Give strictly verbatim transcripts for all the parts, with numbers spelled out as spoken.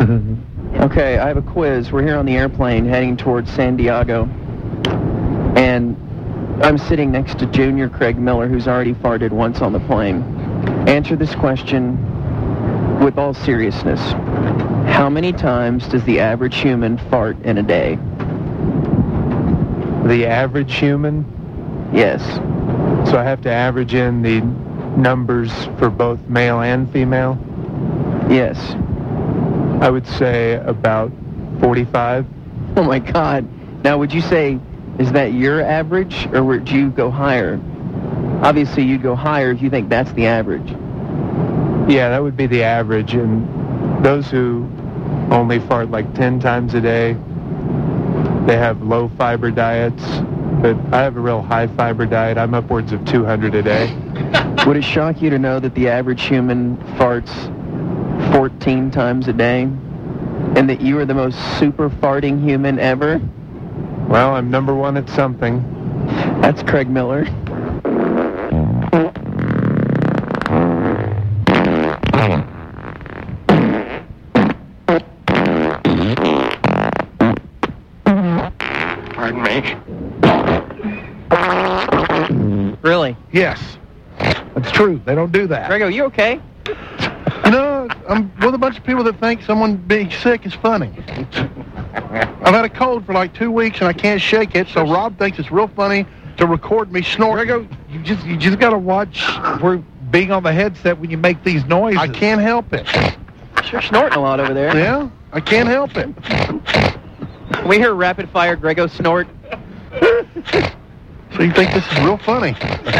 Okay, I have a quiz. We're here on the airplane heading towards San Diego. And I'm sitting next to Junior Craig Miller, who's already farted once on the plane. Answer this question with all seriousness. How many times does the average human fart in a day? The average human? Yes. So I have to average in the numbers for both male and female? Yes. I would say about forty-five. Oh my God. Now, would you say, is that your average, or would you go higher? Obviously, you'd go higher if you think that's the average. Yeah, that would be the average. And those who only fart like ten times a day, they have low fiber diets. But I have a real high fiber diet. I'm upwards of two hundred a day. Would it shock you to know that the average human farts fourteen times a day? And that you are the most super farting human ever? Well, I'm number one at something. That's Craig Miller. Pardon me? Really? Yes. That's true. They don't do that. Grego, you okay? You know, I'm with a bunch of people that think someone being sick is funny. I've had a cold for like two weeks and I can't shake it, so Rob thinks it's real funny to record me snoring. Grego, you just you just got to watch for being on the headset when you make these noises. I can't help it. You're snorting a lot over there. Yeah, I can't help it. Can we hear rapid fire Grego snort? So you think this is real funny?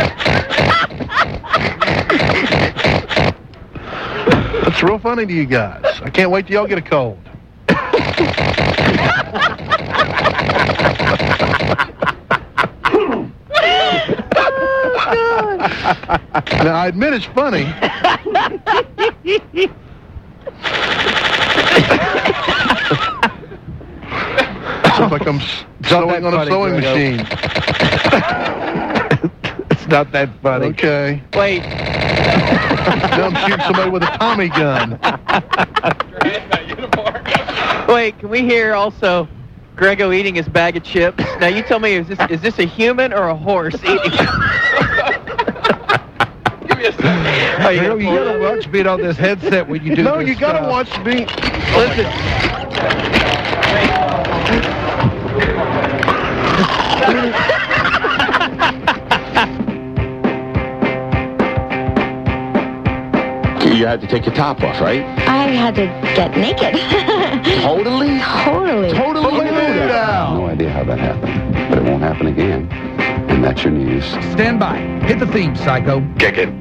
That's real funny to you guys. I can't wait till y'all get a cold. Now, I admit it's funny. Sounds like I'm sewing on a sewing machine. It's not that funny. Okay. Wait. Now I'm shooting somebody with a Tommy gun. Wait, can we hear also Grego eating his bag of chips? Now you tell me, is this is this a human or a horse eating? Give me a second. Oh, you, know, you gotta watch me on this headset when you do No, this you gotta stuff. watch me. Listen. You had to take your top off, right? I had to get naked. Totally? Totally. Totally nude out. No idea how that happened, but it won't happen again. And that's your news. Stand by. Hit the theme, Psycho. Kick it.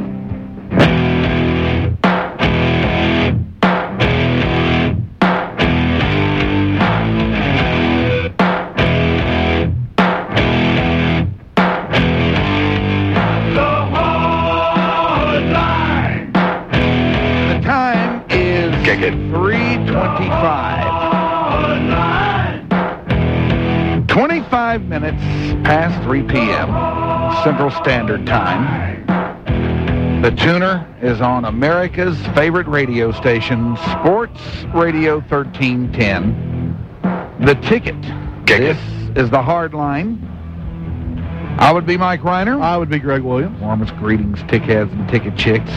three twenty-five. twenty-five minutes past three p.m. Central Standard Time. The Tuner is on America's favorite radio station, Sports Radio thirteen ten. The Ticket. This is the Hard Line. I would be Mike Reiner. I would be Greg Williams. Warmest greetings, tickheads and ticket chicks.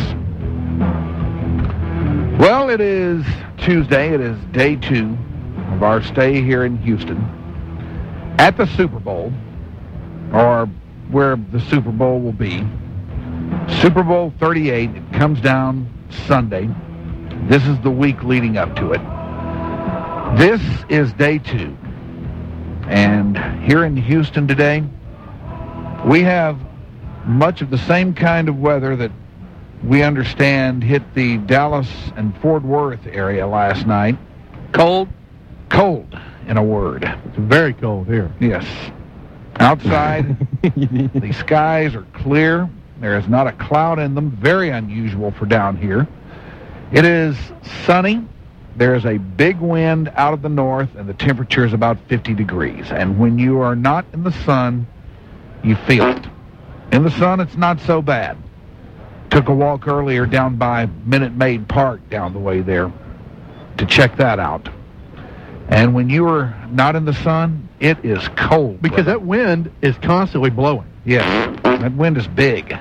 Well, it is Tuesday. It is day two of our stay here in Houston at the Super Bowl, or where the Super Bowl will be. Super Bowl thirty-eight. It comes down Sunday. This is the week leading up to it. This is day two. And here in Houston today, we have much of the same kind of weather that we understand hit the Dallas and Fort Worth area last night. Cold? Cold, in a word. It's very cold here. Yes. Outside, the skies are clear. There is not a cloud in them. Very unusual for down here. It is sunny. There is a big wind out of the north, and the temperature is about fifty degrees. And when you are not in the sun, you feel it. In the sun, it's not so bad. Took a walk earlier down by Minute Maid Park down the way there. to check that out. And when you are not in the sun, it is cold. Because brother. that wind is constantly blowing. Yes, that wind is big.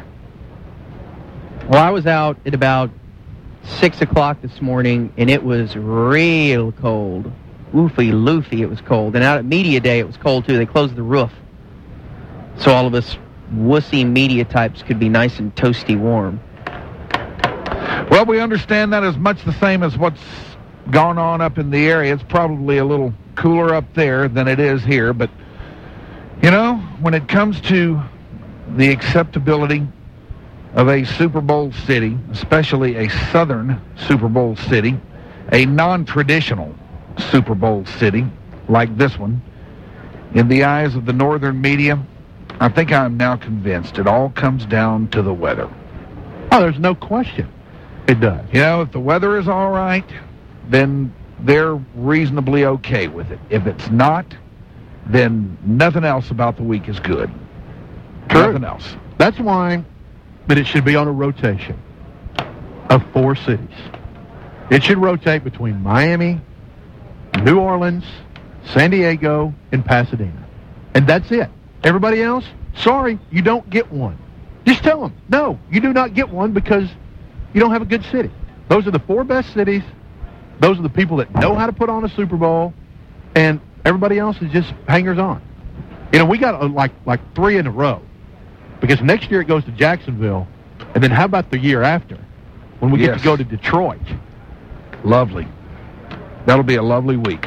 Well, I was out at about six o'clock this morning, and it was real cold. Woofy, loofy, it was cold. And out at Media Day, it was cold, too. They closed the roof. So all of us wussy media types could be nice and toasty warm. Well, we understand that as much the same as what's gone on up in the area. It's probably a little cooler up there than it is here, but, you know, when it comes to the acceptability of a Super Bowl city, especially a southern Super Bowl city, a non-traditional Super Bowl city like this one, in the eyes of the northern media, I think I'm now convinced it all comes down to the weather. Oh, there's no question. It does. You know, if the weather is all right, then they're reasonably okay with it. If it's not, then nothing else about the week is good. True. Nothing else. That's why that it should be on a rotation of four cities. It should rotate between Miami, New Orleans, San Diego, and Pasadena. And that's it. Everybody else, sorry, you don't get one. Just tell them, no, you do not get one because you don't have a good city. Those are the four best cities. Those are the people that know how to put on a Super Bowl, and everybody else is just hangers-on. You know, we got uh, like like three in a row because next year it goes to Jacksonville, and then how about the year after when we Yes. get to go to Detroit? Lovely. That'll be a lovely week.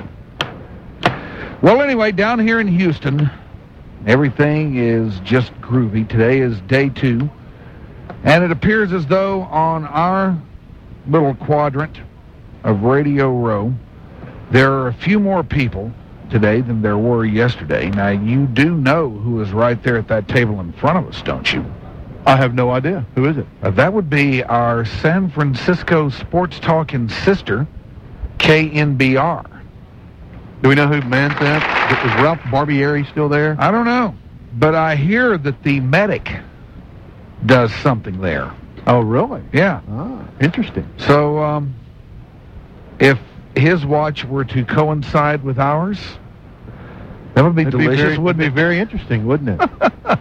Well, anyway, down here in Houston, everything is just groovy. Today is day two, and it appears as though on our little quadrant of Radio Row, there are a few more people today than there were yesterday. Now, you do know who is right there at that table in front of us, don't you? I have no idea. Who is it? Uh, that would be our San Francisco Sports Talking sister, K N B R. Do we know who mans that? Is Ralph Barbieri still there? I don't know, but I hear that the medic does something there. Oh, really? Yeah. Ah, interesting. So, um, if his watch were to coincide with ours, that would be It'd delicious, be very, wouldn't be it? very interesting, wouldn't it?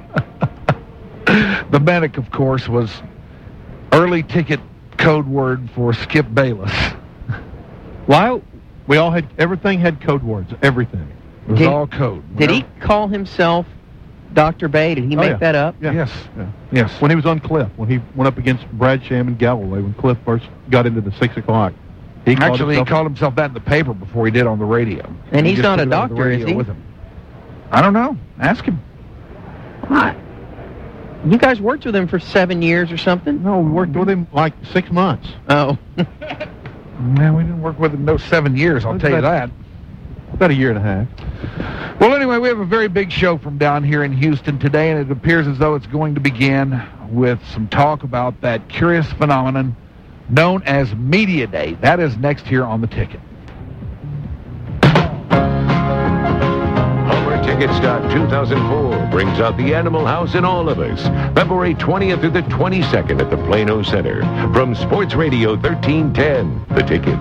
The medic, of course, was early ticket code word for Skip Bayless. Why We all had, everything had code words, everything. It was Did- all code. did he call himself Doctor Bay? Did he Oh, make yeah. that up? Yeah. Yes. Yeah. Yes. When he was on Cliff, when he went up against Brad Sham and Galloway, when Cliff first got into the six o'clock. He called Actually, himself- he called himself that in the paper before he did on the radio. And He he's just not put a it on the doctor, is radio he? With him. I don't know. Ask him. What? You guys worked with him for seven years or something? No, we worked with him like six months. Oh. Man, we didn't work with him no seven years, I'll What's tell you that? that. About a year and a half. Well, anyway, we have a very big show from down here in Houston today, and it appears as though it's going to begin with some talk about that curious phenomenon known as Media Day. That is next here on The Ticket. Homer Ticket Stock two thousand four brings out the Animal House in all of us. February twentieth through the twenty-second at the Plano Center. From Sports Radio thirteen ten, The Ticket.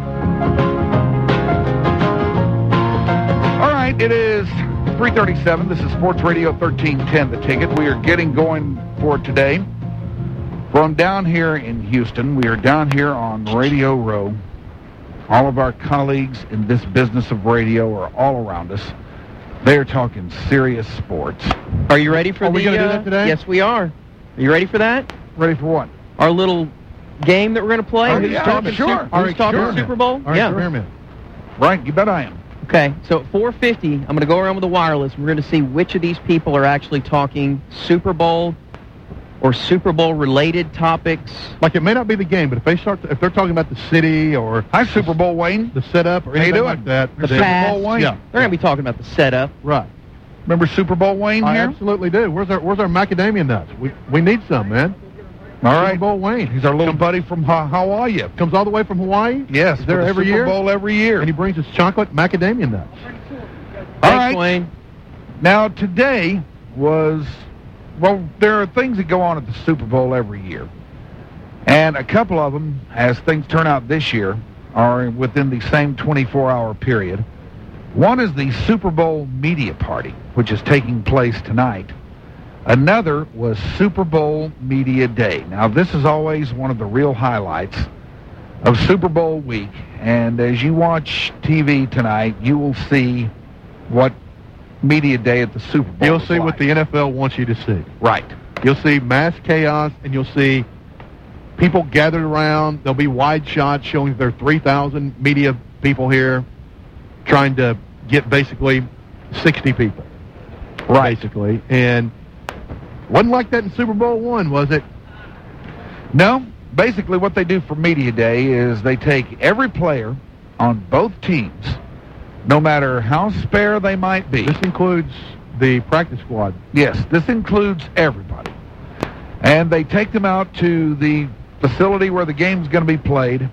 All right, it is three thirty-seven. This is Sports Radio thirteen ten, The Ticket. We are getting going for today from down here in Houston. We are down here on Radio Row. All of our colleagues in this business of radio are all around us. They are talking serious sports. Are you ready for Are the... we gonna do uh, that today? Yes, we are. Are you ready for that? Ready for what? Our little game that we're going to play? Oh, Who's yeah, talking, sure. Super, Our who's talking experiment. Super Bowl? Our yeah. experiment. Right, you bet I am. Okay, so at four fifty, I'm going to go around with the wireless. We're going to see which of these people are actually talking Super Bowl or Super Bowl-related topics. Like, it may not be the game, but if they start, to, if they're talking about the city or Hi, Super Bowl Wayne. the setup or How you anything doing? like that, The then- past. Bowl Wayne. Yeah, They're going to be talking about the setup. right. Remember Super Bowl Wayne I here? absolutely do. Where's our Where's our macadamia nuts? We we need some, man. All Super right. Bowl Wayne. He's our little buddy from Ha- Hawaii. Comes all the way from Hawaii. Yes, Is there for the every Super year? Bowl every year. And he brings us chocolate macadamia nuts. Thanks, All right. Wayne. Now, today was, well, there are things that go on at the Super Bowl every year. And a couple of them, as things turn out this year, are within the same twenty-four hour period. One is the Super Bowl media party, which is taking place tonight. Another was Super Bowl Media Day. Now, this is always one of the real highlights of Super Bowl week, and as you watch T V tonight, you will see what Media Day at the Super Bowl You'll is see like. what the N F L wants you to see. Right. You'll see mass chaos, and you'll see people gathered around. There'll be wide shots showing there are three thousand media people here trying to get basically sixty people. Right. Basically. And wasn't like that in Super Bowl one, was it? No. Basically, what they do for Media Day is they take every player on both teams, no matter how spare they might be. This includes the practice squad. Yes, this includes everybody. And they take them out to the facility where the game's going to be played,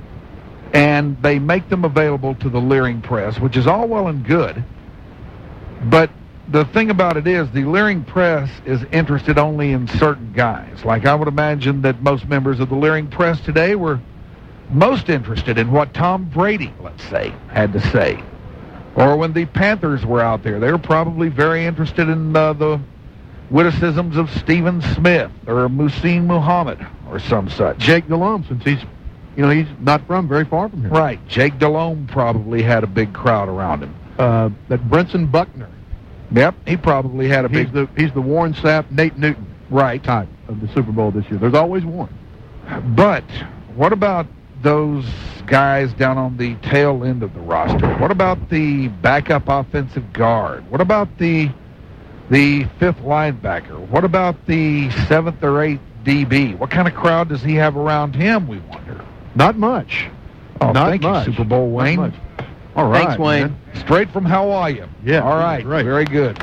and they make them available to the leering press, which is all well and good. But the thing about it is the leering press is interested only in certain guys. Like I would imagine that most members of the leering press today were most interested in what Tom Brady, let's say, had to say. Or when the Panthers were out there, they were probably very interested in uh, the witticisms of Stephen Smith or Muhsin Muhammad or some such. Jake Delhomme, since he's, you know, he's not from very far from here. Right. Jake Delhomme probably had a big crowd around him. Uh, that Brenson Buckner. Yep, he probably had a He's big... the he's the Warren Sapp, Nate Newton right type of the Super Bowl this year. There's always one. But what about those guys down on the tail end of the roster? What about the backup offensive guard? What about the the fifth linebacker? What about the seventh or eighth D B? What kind of crowd does he have around him, we wonder? Not much. Oh, Not thank much. you, Super Bowl Wayne. Not much. All right, Thanks, Wayne. man. Straight from Hawaii. Yeah. All right. Right. Very good.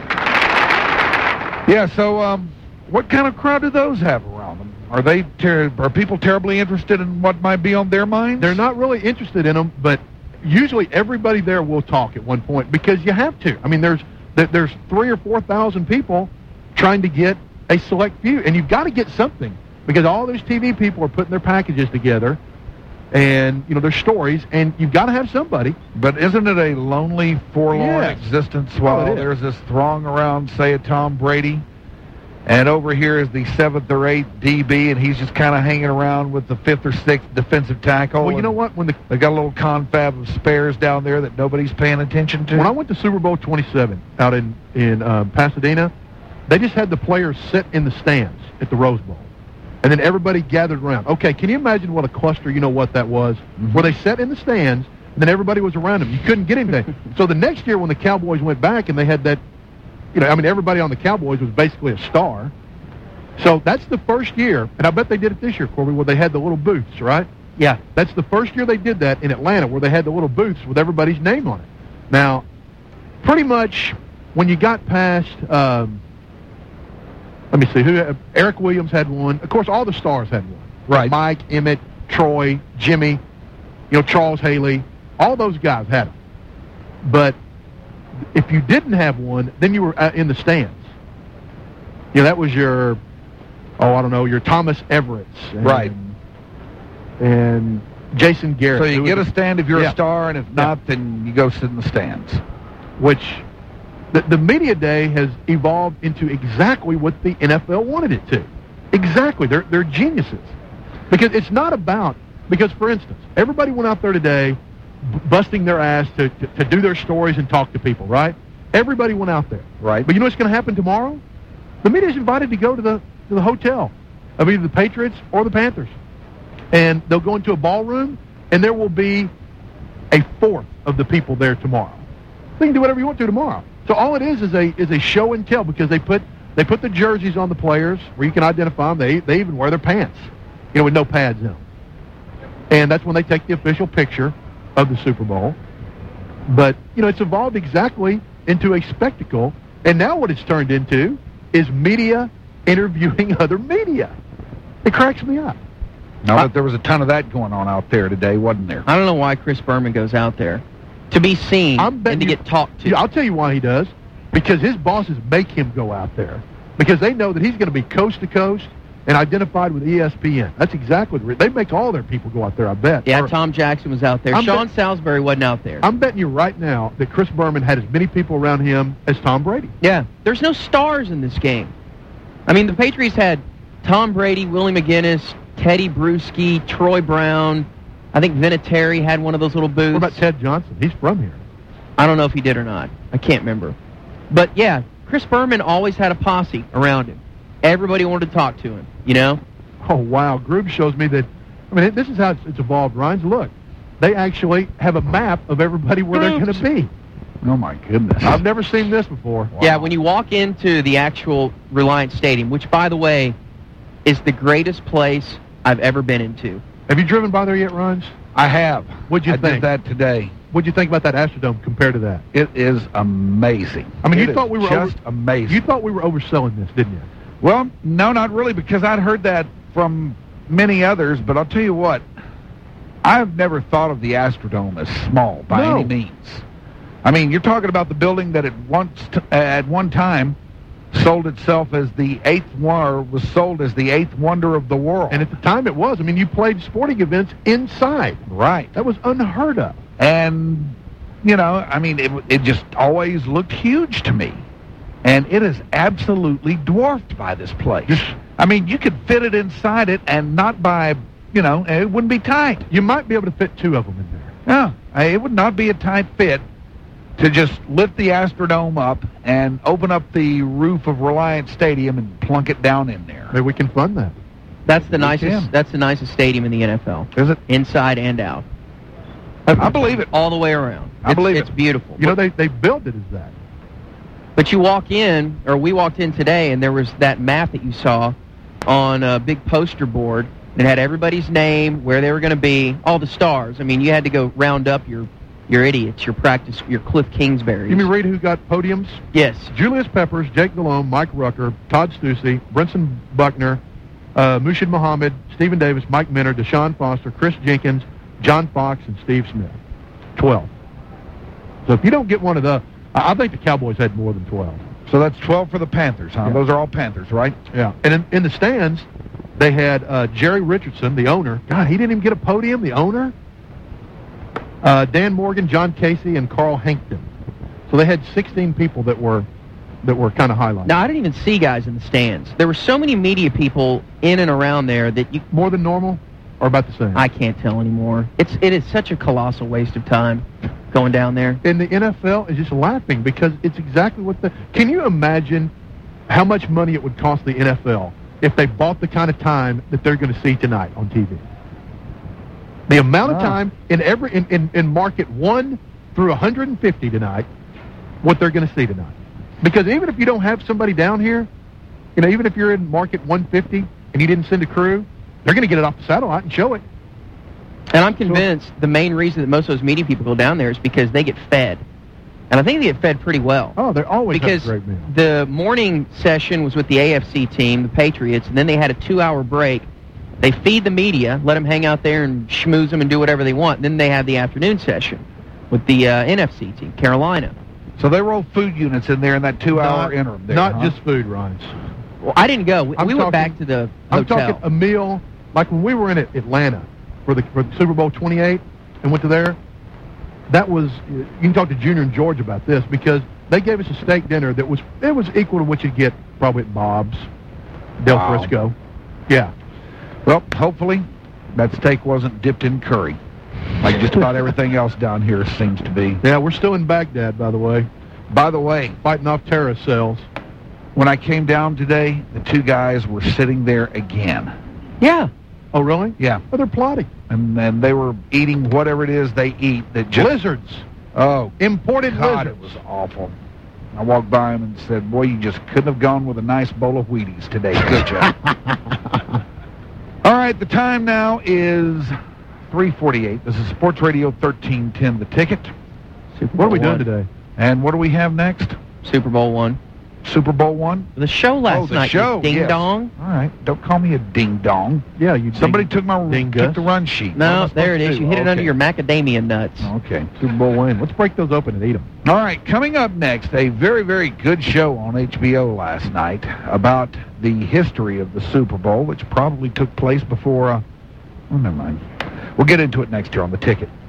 Yeah. So, um, what kind of crowd do those have around them? Are they ter- are people terribly interested in what might be on their minds? They're not really interested in them, but usually everybody there will talk at one point because you have to. I mean, there's there's three or four thousand people trying to get a select few, and you've got to get something because all those T V people are putting their packages together. And, you know, there's stories, and you've got to have somebody. But isn't it a lonely, forlorn Yes. existence Oh, while it is. there's this throng around, say, a Tom Brady, and over here is the seventh or eighth D B, and he's just kind of hanging around with the fifth or sixth defensive tackle? Well, you and know what? When the they got a little confab of spares down there that nobody's paying attention to? when I went to Super Bowl twenty-seven out in in uh, Pasadena, they just had the players sit in the stands at the Rose Bowl. And then everybody gathered around. Okay, can you imagine what a cluster, you know what that was? Mm-hmm. Where they sat in the stands, and then everybody was around them. You couldn't get anything. So the next year when the Cowboys went back and they had that, you know, I mean, everybody on the Cowboys was basically a star. So that's the first year, and I bet they did it this year, Corby, where they had the little booths, right? Yeah. That's the first year they did that in Atlanta, where they had the little booths with everybody's name on it. Now, pretty much when you got past... Um, Let me see. Who? Eric Williams had one. Of course, all the stars had one. Right. Mike, Emmett, Troy, Jimmy, you know, Charles Haley. All those guys had them. But if you didn't have one, then you were uh, in the stands. You know, that was your, oh, I don't know, your Thomas Everett's. And, Right. And Jason Garrett. So you who get was- a stand if you're Yeah. a star, and if Yeah. not, then you go sit in the stands. Which the, the media day has evolved into exactly what the N F L wanted it to. Exactly. They're, they're geniuses. Because it's not about, because, for instance, everybody went out there today b- busting their ass to, to, to do their stories and talk to people, right? Everybody went out there. Right. But you know what's going to happen tomorrow? The media's invited to go to the, to the hotel of either the Patriots or the Panthers. And they'll go into a ballroom, and there will be a fourth of the people there tomorrow. They can do whatever you want to tomorrow. So all it is is a is a show and tell because they put they put the jerseys on the players where you can identify them. They they even wear their pants, you know, with no pads in them. And that's when they take the official picture of the Super Bowl. But you know, it's evolved exactly into a spectacle. And now what it's turned into is media interviewing other media. It cracks me up. Now that there was a ton of that going on out there today, wasn't there? I don't know why Chris Berman goes out there. To be seen I'm and betting to you- get talked to. Yeah, I'll tell you why he does. Because his bosses make him go out there. Because they know that he's going to be coast to coast and identified with E S P N. That's exactly the re- they make all their people go out there, I bet. Yeah, Or- Tom Jackson was out there. I'm Sean bet- Salisbury wasn't out there. I'm betting you right now that Chris Berman had as many people around him as Tom Brady. Yeah, there's no stars in this game. I mean, the Patriots had Tom Brady, Willie McGinnis, Teddy Bruschi, Troy Brown. I think Vinatieri had one of those little booths. What about Ted Johnson? He's from here. I don't know if he did or not. I can't remember. But, yeah, Chris Berman always had a posse around him. Everybody wanted to talk to him, you know? Oh, wow. Groove shows me that, I mean, this is how it's, it's evolved, Ryan's. Look, they actually have a map of everybody where they're going to be. Oh, my goodness. I've never seen this before. Yeah, when you walk into the actual Reliance Stadium, which, by the way, is the greatest place I've ever been into. Have you driven by there yet, Ryan? I have. What'd you I think? did that today. What'd you think about that Astrodome compared to that? It is amazing. I mean, It you is thought we were just over, amazing. You thought we were overselling this, didn't you? Well, no, not really, because I'd heard that from many others, but I'll tell you what, I've never thought of the Astrodome as small by No. any means. I mean, you're talking about the building that at once, t- at one time, sold itself as the eighth wonder, was sold as the eighth wonder of the world. And at the time it was. I mean, you played sporting events inside. Right. That was unheard of. And, you know, I mean, it, it just always looked huge to me. And it is absolutely dwarfed by this place. I mean, you could fit it inside it and not by, you know, it wouldn't be tight. You might be able to fit two of them in there. No, it would not be a tight fit to just lift the Astrodome up and open up the roof of Reliance Stadium and plunk it down in there. Maybe we can fund that. That's the We nicest. can. That's the nicest stadium in the N F L. Is it? Inside and out, I believe it. all the way around. I It's- believe it's it. beautiful. You know, they, they built it as that. But you walk in, or we walked in today, and there was that map that you saw on a big poster board that had everybody's name, where they were going to be, all the stars. I mean, you had to go round up your your idiots, your practice, your Cliff Kingsbury's. You mean read who got podiums? Yes. Julius Peppers, Jake Delhomme, Mike Rucker, Todd Stussy, Brinson Buckner, uh, Mushid Muhammad, Stephen Davis, Mike Minner, Deshaun Foster, Chris Jenkins, John Fox, and Steve Smith. Twelve. So if you don't get one of the, I I think the Cowboys had more than twelve. So that's twelve for the Panthers, huh? Yeah. Those are all Panthers, right? Yeah. And in, in the stands, they had uh, Jerry Richardson, the owner. God, he didn't even get a podium, the owner. Uh, Dan Morgan, John Casey, and Carl Hankton. So they had sixteen people that were that were kind of highlighted. Now, I didn't even see guys in the stands. There were so many media people in and around there that you, More than normal, or about the same? I can't tell anymore. It's it is such a colossal waste of time going down there. And the N F L is just laughing because it's exactly what the... Can you imagine how much money it would cost the N F L if they bought the kind of time that they're going to see tonight on T V? The amount of Wow. time in every in, in, in market one through one hundred fifty tonight, what they're going to see tonight. Because even if you don't have somebody down here, you know, even if you're in market one fifty and you didn't send a crew, they're going to get it off the satellite and show it. And I'm convinced the main reason that most of those media people go down there is because they get fed. And I think they get fed pretty well. Oh, they're always Because have a great meal. the morning session was with the A F C team, the Patriots, and then they had a two-hour break. They feed the media, let them hang out there and schmooze them and do whatever they want. Then they have the afternoon session with the uh, N F C team, Carolina. So they roll food units in there in that two-hour Not- interim there, Not huh? just food, Ryan. Well, I didn't go. We, I'm we went talking- back to the I'm hotel. talking a meal, like when we were in Atlanta for the, for the Super Bowl twenty-eight and went to there, that was, you can talk to Junior and George about this because they gave us a steak dinner that was, it was equal to what you'd get probably at Bob's, Del Wow. Frisco. Yeah. Well, hopefully that steak wasn't dipped in curry, like just about everything else down here seems to be. Yeah, we're still in Baghdad, by the way, By the way, fighting off terrorist cells. when I came down today, the two guys were sitting there again. Yeah. Oh, really? Yeah, Oh, they're plotting. and then they were eating whatever it is they eat that just... Lizards. Oh, Imported God, lizards. it was awful. I walked by him and said, boy, you just couldn't have gone with a nice bowl of Wheaties today, could you? All right, the time now is three forty-eight. This is Sports Radio thirteen ten, The Ticket. Super What are we Bowl doing one. today? And what do we have next? Super Bowl one. Super Bowl one? The show last oh, the night, show, you ding yes. dong. All right, don't call me a ding dong. Yeah, you. Somebody ding, took my dingus. took the run sheet. No, What am I there it supposed is. to You do? hit it under Okay. your macadamia nuts. Okay. Super Bowl win. Let's break those open and eat them. All right, coming up next, a very, very good show on H B O last night about the history of the Super Bowl, which probably took place before, uh, oh, never mind. We'll get into it next year on The Ticket.